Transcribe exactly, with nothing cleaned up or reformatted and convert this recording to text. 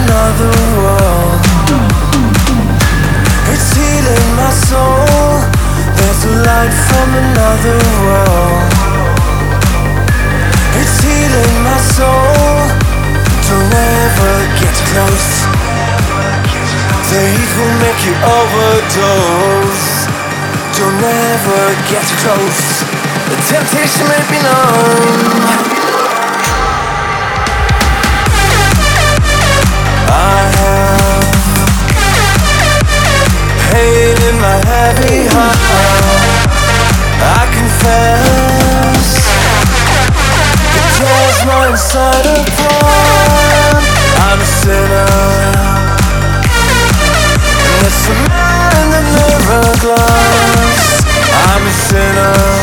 another world. It's healing my soul. There's a light from another world. It's healing my soul. Don't ever get close. The heat will make you overdose. Don't ever get close. The temptation may be known. I have pain in my heavy heart. I confess, it tears my inside apart. I'm a sinner, and there's a man in the mirror glass. I'm a sinner.